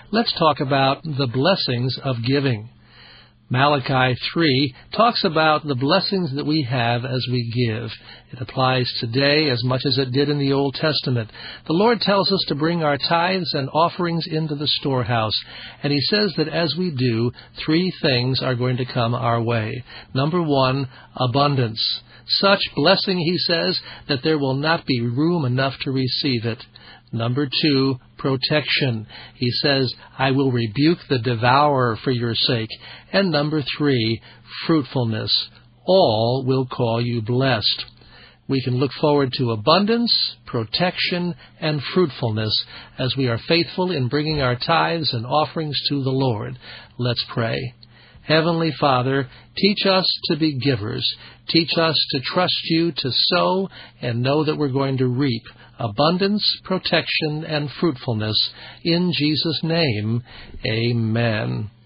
let's talk about the blessings of giving. Malachi 3 talks about the blessings that we have as we give. It applies today as much as it did in the Old Testament. The Lord tells us to bring our tithes and offerings into the storehouse, and He says that as we do, 3 things are going to come our way. Number 1, abundance. Such blessing, He says, that there will not be room enough to receive it. Number 2, protection. He says, I will rebuke the devourer for your sake. And number 3, fruitfulness. All will call you blessed. We can look forward to abundance, protection, and fruitfulness as we are faithful in bringing our tithes and offerings to the Lord. Let's pray. Heavenly Father, teach us to be givers. Teach us to trust You, to sow, and know that we're going to reap abundance, protection, and fruitfulness. In Jesus' name, amen.